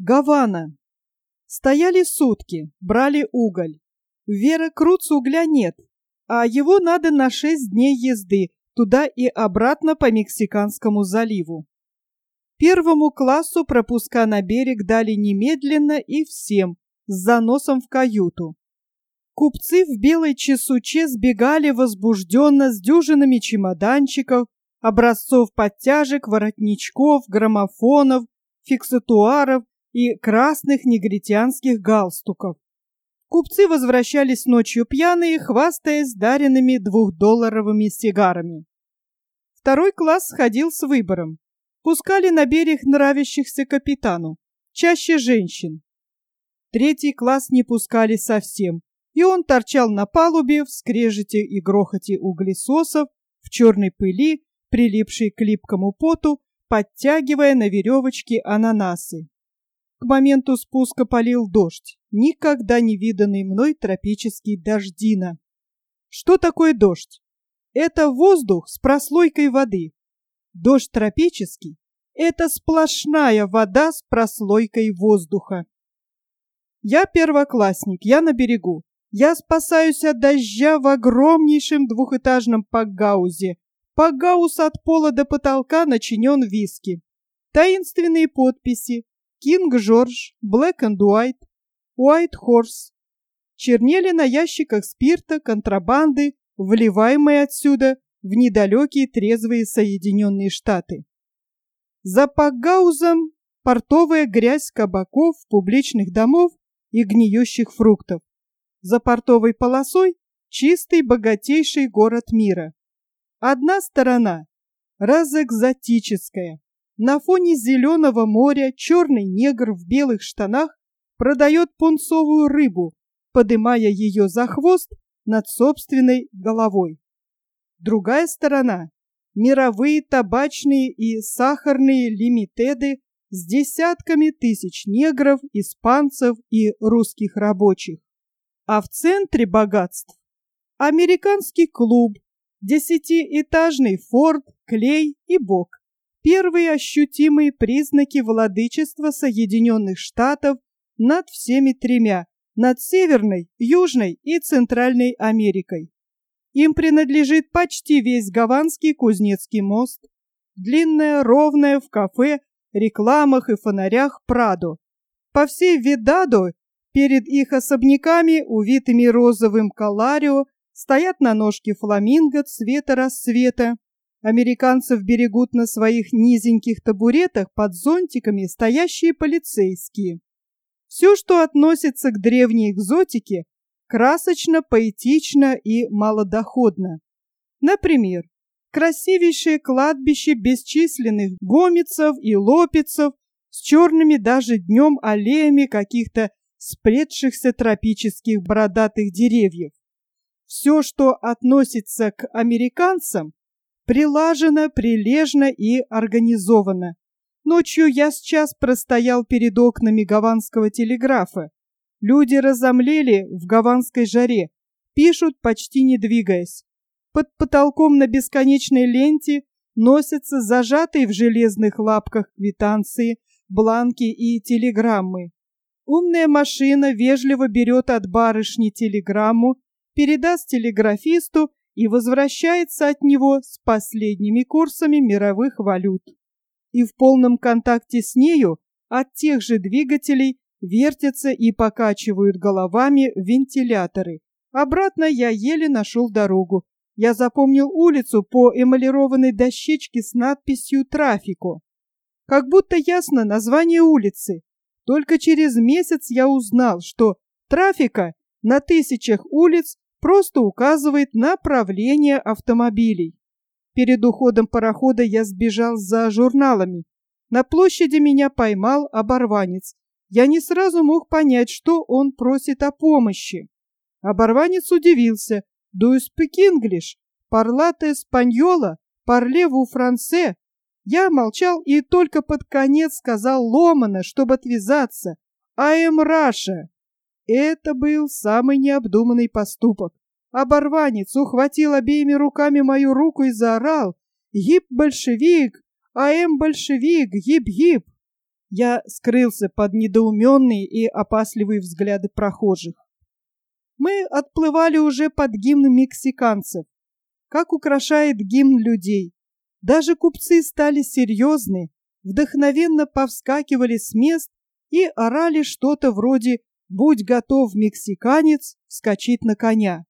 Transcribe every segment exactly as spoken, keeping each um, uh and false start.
Гавана. Стояли сутки, брали уголь. В Веракрудс угля нет, а его надо на шесть дней езды туда и обратно по Мексиканскому заливу. Первому классу пропуска на берег дали немедленно и всем, с заносом в каюту. Купцы в белой чесуче сбегали возбужденно с дюжинами чемоданчиков, образцов подтяжек, воротничков, граммофонов, фиксатуаров и красных негритянских галстуков. Купцы возвращались ночью пьяные, хвастаясь даренными двухдолларовыми сигарами. Второй класс ходил с выбором. Пускали на берег нравящихся капитану, чаще женщин. Третий класс не пускали совсем, и он торчал на палубе в скрежете и грохоте углесосов, в черной пыли, прилипшей к липкому поту, подтягивая на веревочке ананасы. К моменту спуска полил дождь, никогда не виданный мной тропический дождина. Что такое дождь? Это воздух с прослойкой воды. Дождь тропический – это сплошная вода с прослойкой воздуха. Я первоклассник, я на берегу. Я спасаюсь от дождя в огромнейшем двухэтажном пакгаузе. Пакгаус от пола до потолка начинен виски. Таинственные подписи «Кинг Джордж», «Black and White», «White Horse» чернели на ящиках спирта, контрабанды, вливаемые отсюда в недалекие трезвые Соединенные Штаты. За пакгаузом портовая грязь кабаков, публичных домов и гниющих фруктов. За портовой полосой чистый богатейший город мира. Одна сторона разэкзотическая. На фоне зеленого моря черный негр в белых штанах продает пунцовую рыбу, подымая ее за хвост над собственной головой. Другая сторона – мировые табачные и сахарные лимитеды с десятками тысяч негров, испанцев и русских рабочих. А в центре богатств – американский клуб, десятиэтажный форт, клей и бок. Первые ощутимые признаки владычества Соединенных Штатов над всеми тремя – над Северной, Южной и Центральной Америкой. Им принадлежит почти весь Гаванский Кузнецкий мост, длинная, ровная в кафе, рекламах и фонарях Прадо. По всей Видадо перед их особняками, увитыми розовым коларио, стоят на ножке фламинго цвета рассвета. Американцев берегут на своих низеньких табуретах под зонтиками стоящие полицейские. Все, что относится к древней экзотике, красочно, поэтично и малодоходно. Например, красивейшее кладбище бесчисленных гомицев и лопицев с черными даже днем аллеями каких-то спредшихся тропических бородатых деревьев. Все, что относится к американцам, прилажено, прилежно и организовано. Ночью я с час простоял перед окнами гаванского телеграфа. Люди разомлели в гаванской жаре, пишут, почти не двигаясь. Под потолком на бесконечной ленте носятся зажатые в железных лапках квитанции, бланки и телеграммы. Умная машина вежливо берет от барышни телеграмму, передаст телеграфисту и возвращается от него с последними курсами мировых валют. И в полном контакте с нею от тех же двигателей вертятся и покачивают головами вентиляторы. Обратно я еле нашел дорогу. Я запомнил улицу по эмалированной дощечке с надписью «Трафико». Как будто ясно название улицы. Только через месяц я узнал, что «Трафико» на тысячах улиц просто указывает направление автомобилей. Перед уходом парохода я сбежал за журналами. На площади меня поймал оборванец. Я не сразу мог понять, что он просит о помощи. Оборванец удивился. «Do you speak English? Parlate española? Parlez-vous français?» Я молчал и только под конец сказал ломано, чтобы отвязаться. «I am Russia». Это был самый необдуманный поступок. Оборванец ухватил обеими руками мою руку и заорал: «Гиб большевик! I am большевик! Гиб-гиб!» Я скрылся под недоуменные и опасливые взгляды прохожих. Мы отплывали уже под гимн мексиканцев. Как украшает гимн людей. Даже купцы стали серьезны, вдохновенно повскакивали с мест и орали что-то вроде «Будь готов, мексиканец, вскочить на коня».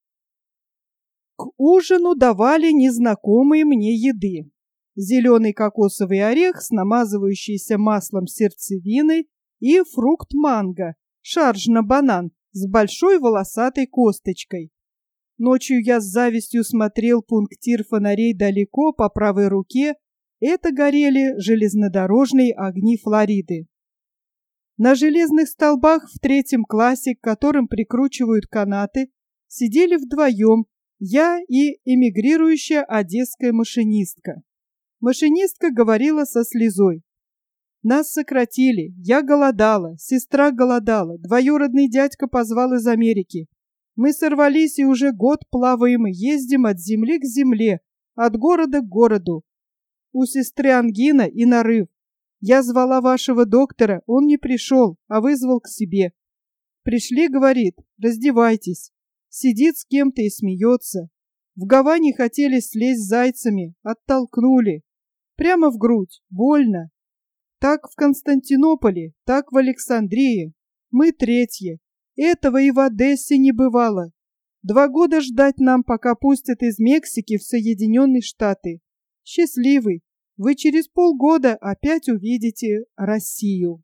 К ужину давали незнакомые мне еды. Зеленый кокосовый орех с намазывающейся маслом сердцевиной и фрукт манго, шарж на банан с большой волосатой косточкой. Ночью я с завистью смотрел пунктир фонарей далеко по правой руке. Это горели железнодорожные огни Флориды. На железных столбах в третьем классе, к которым прикручивают канаты, сидели вдвоем я и эмигрирующая одесская машинистка. Машинистка говорила со слезой. Нас сократили, я голодала, сестра голодала, двоюродный дядька позвал из Америки. Мы сорвались и уже год плаваем и ездим от земли к земле, от города к городу. У сестры ангина и нарыв. Я звала вашего доктора, он не пришел, а вызвал к себе. Пришли, говорит, раздевайтесь. Сидит с кем-то и смеется. В Гаване хотели слезть зайцами, оттолкнули. Прямо в грудь, больно. Так в Константинополе, так в Александрии. Мы третьи. Этого и в Одессе не бывало. Два года ждать нам, пока пустят из Мексики в Соединенные Штаты. Счастливый, вы через полгода опять увидите Россию.